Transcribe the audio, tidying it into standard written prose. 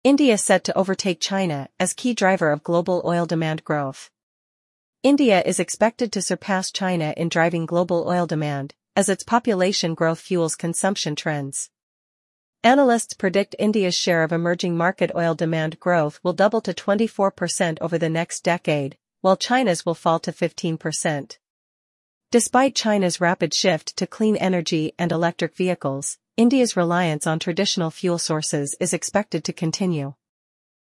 India set to overtake China as key driver of global oil demand growth. India is expected to surpass China in driving global oil demand, as its population growth fuels consumption trends. Analysts predict India's share of emerging market oil demand growth will double to 24% over the next decade, while China's will fall to 15%. Despite China's rapid shift to clean energy and electric vehicles, India's reliance on traditional fuel sources is expected to continue.